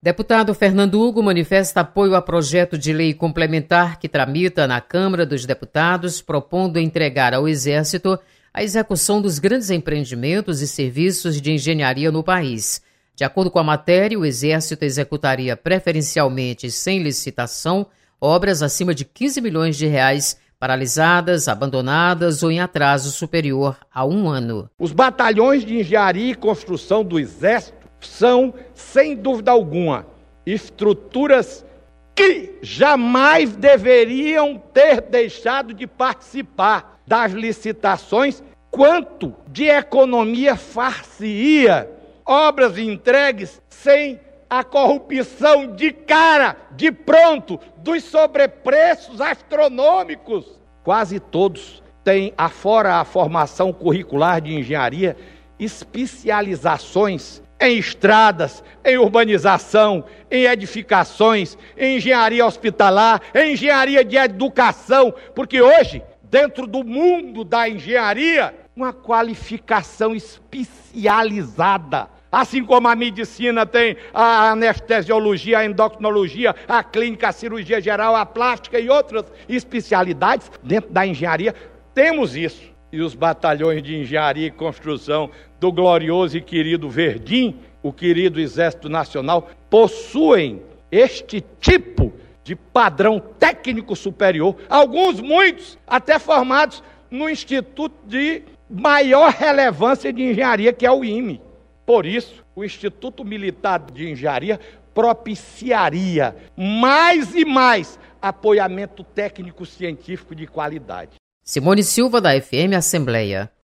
Deputado Fernando Hugo manifesta apoio a projeto de lei complementar que tramita na Câmara dos Deputados, propondo entregar ao Exército a execução dos grandes empreendimentos e serviços de engenharia no país. De acordo com a matéria, o Exército executaria preferencialmente, sem licitação, obras acima de 15 milhões de reais, paralisadas, abandonadas ou em atraso superior a 1 ano. Os batalhões de engenharia e construção do Exército são, sem dúvida alguma, estruturas que jamais deveriam ter deixado de participar das licitações, quanto de economia far-se-ia obras entregues sem a corrupção de cara, de pronto, dos sobrepreços astronômicos. Quase todos têm, afora a formação curricular de engenharia, especializações em estradas, em urbanização, em edificações, em engenharia hospitalar, em engenharia de educação, porque hoje, dentro do mundo da engenharia, uma qualificação especializada. Assim como a medicina tem a anestesiologia, a endocrinologia, a clínica, a cirurgia geral, a plástica e outras especialidades, dentro da engenharia, temos isso. E os batalhões de engenharia e construção do glorioso e querido Verdim, o querido Exército Nacional, possuem este tipo de padrão técnico superior, muitos até formados no Instituto de maior relevância de engenharia, que é o IME. Por isso, o Instituto Militar de Engenharia propiciaria mais e mais apoiamento técnico-científico de qualidade. Simone Silva, da FM Assembleia.